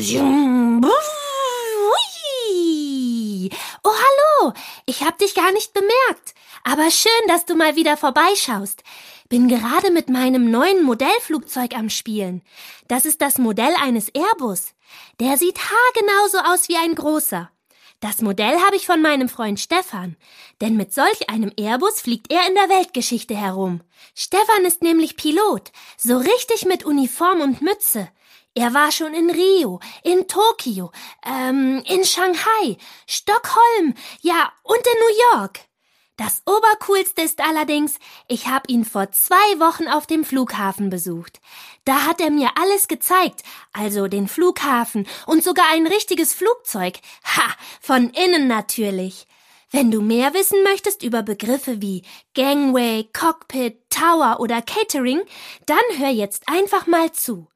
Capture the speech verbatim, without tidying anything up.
Oh, hallo, ich hab dich gar nicht bemerkt. Aber schön, dass du mal wieder vorbeischaust. Bin gerade mit meinem neuen Modellflugzeug am Spielen. Das ist das Modell eines Airbus. Der sieht haargenau so aus wie ein großer. Das Modell habe ich von meinem Freund Stefan. Denn mit solch einem Airbus fliegt er in der Weltgeschichte herum. Stefan ist nämlich Pilot, so richtig mit Uniform und Mütze. Er war schon in Rio, in Tokio, ähm, in Shanghai, Stockholm, ja, und in New York. Das Obercoolste ist allerdings, ich habe ihn vor zwei Wochen auf dem Flughafen besucht. Da hat er mir alles gezeigt, also den Flughafen und sogar ein richtiges Flugzeug. Ha, von innen natürlich. Wenn du mehr wissen möchtest über Begriffe wie Gangway, Cockpit, Tower oder Catering, dann hör jetzt einfach mal zu.